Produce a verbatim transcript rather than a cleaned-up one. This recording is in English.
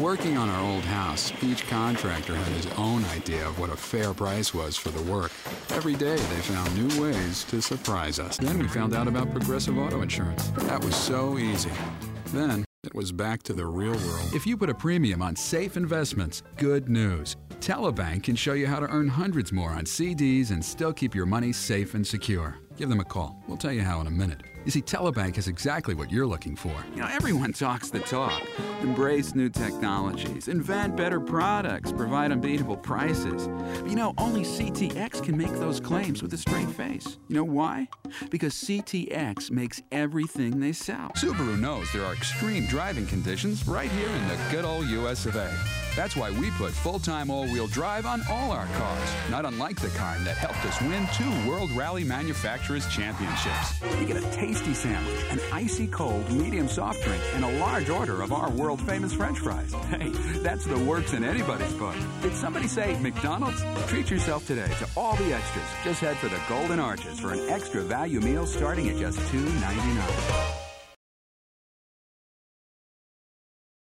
Working on our old house, each contractor had his own idea of what a fair price was for the work. Every day they found new ways to surprise us. Then we found out about Progressive Auto Insurance. That was so easy. Then it was back to the real world. If you put a premium on safe investments, good news. Telebank can show you how to earn hundreds more on C Ds and still keep your money safe and secure. Give them a call. We'll tell you how in a minute. You see, Telebank has exactly what you're looking for. You know, everyone talks the talk. Embrace new technologies, invent better products, provide unbeatable prices. But you know, only C T X can make those claims with a straight face. You know why? Because C T X makes everything they sell. Subaru knows there are extreme driving conditions right here in the good old U S of A. That's why we put full-time all-wheel drive on all our cars, not unlike the kind that helped us win two World Rally Manufacturers Championships. You get a tasty sandwich, an icy cold medium soft drink, and a large order of our world-famous French fries. Hey, that's the works in anybody's book. Did somebody say McDonald's? Treat yourself today to all the extras. Just head for the Golden Arches for an extra value meal starting at just two ninety-nine.